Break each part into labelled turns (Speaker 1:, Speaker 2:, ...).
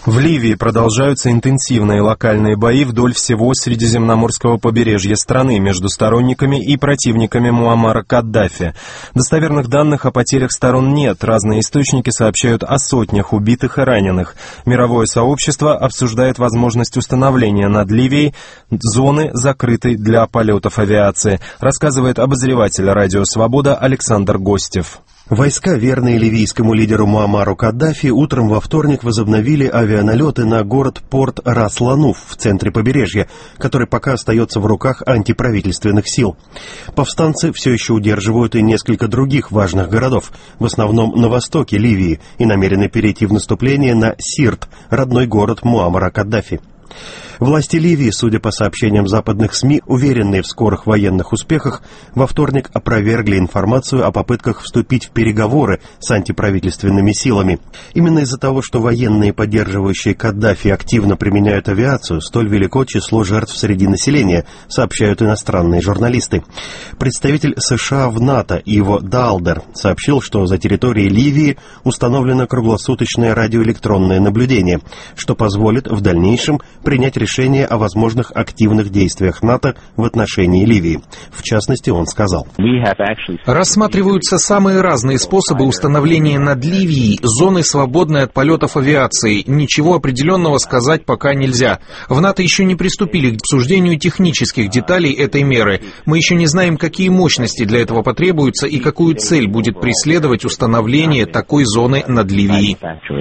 Speaker 1: В Ливии продолжаются интенсивные локальные бои вдоль всего средиземноморского побережья страны между сторонниками и противниками Муаммара Каддафи. Достоверных данных о потерях сторон нет. Разные источники сообщают о сотнях убитых и раненых. Мировое сообщество обсуждает возможность установления над Ливией зоны, закрытой для полетов авиации, рассказывает обозреватель «Радио Свобода» Александр Гостев.
Speaker 2: Войска, верные ливийскому лидеру Муаммару Каддафи, утром во вторник возобновили авианалеты на город-порт Рас-Лануф в центре побережья, который пока остается в руках антиправительственных сил. Повстанцы все еще удерживают и несколько других важных городов, в основном на востоке Ливии, и намерены перейти в наступление на Сирт, родной город Муаммара Каддафи. Власти Ливии, судя по сообщениям западных СМИ, уверенные в скорых военных успехах, во вторник опровергли информацию о попытках вступить в переговоры с антиправительственными силами. Именно из-за того, что военные, поддерживающие Каддафи, активно применяют авиацию, столь велико число жертв среди населения, сообщают иностранные журналисты. Представитель США в НАТО Иво Далдер сообщил, что за территорией Ливии установлено круглосуточное радиоэлектронное наблюдение, что позволит в дальнейшем принять решение о возможных активных действиях НАТО в отношении Ливии. В частности, он сказал:
Speaker 3: рассматриваются самые разные способы установления над Ливией зоны, свободной от полетов авиации. Ничего определенного сказать пока нельзя. В НАТО еще не приступили к обсуждению технических деталей этой меры. Мы еще не знаем, какие мощности для этого потребуются и какую цель будет преследовать установление такой зоны над Ливией.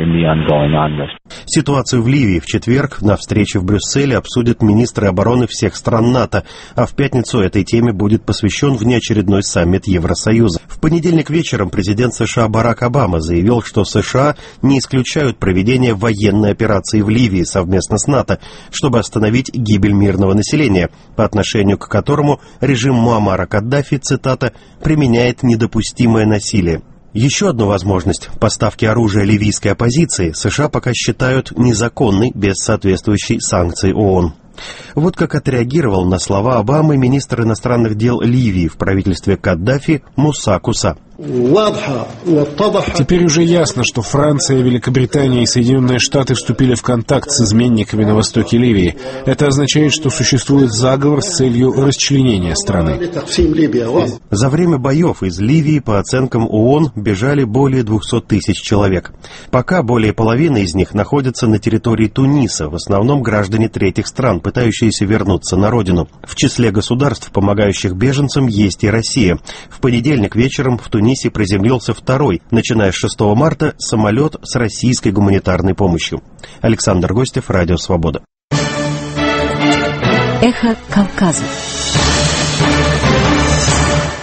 Speaker 2: Ситуацию в Ливии в четверг на встрече в Брюсселе обсудят министры обороны всех стран НАТО, а в пятницу этой теме будет посвящен внеочередной саммит Евросоюза. В понедельник вечером президент США Барак Обама заявил, что США не исключают проведение военной операции в Ливии совместно с НАТО, чтобы остановить гибель мирного населения, по отношению к которому режим Муаммара Каддафи, цитата, «применяет недопустимое насилие». Еще одну возможность поставки оружия ливийской оппозиции США пока считают незаконной без соответствующей санкции ООН. Вот как отреагировал на слова Обамы министр иностранных дел Ливии в правительстве Каддафи Муса Куса.
Speaker 4: Теперь уже ясно, что Франция, Великобритания и Соединенные Штаты вступили в контакт с изменниками на востоке Ливии. Это означает, что существует заговор с целью расчленения страны.
Speaker 2: За время боев из Ливии, по оценкам ООН, бежали более 200 тысяч человек. Пока более половины из них находятся на территории Туниса, в основном граждане третьих стран, пытающиеся вернуться на родину. В числе государств, помогающих беженцам, есть и Россия. В понедельник вечером в Тунисе приземлился второй, начиная с 6 марта, самолет с российской гуманитарной помощью. Александр Гостев, Радио Свобода.
Speaker 5: Эхо Кавказа.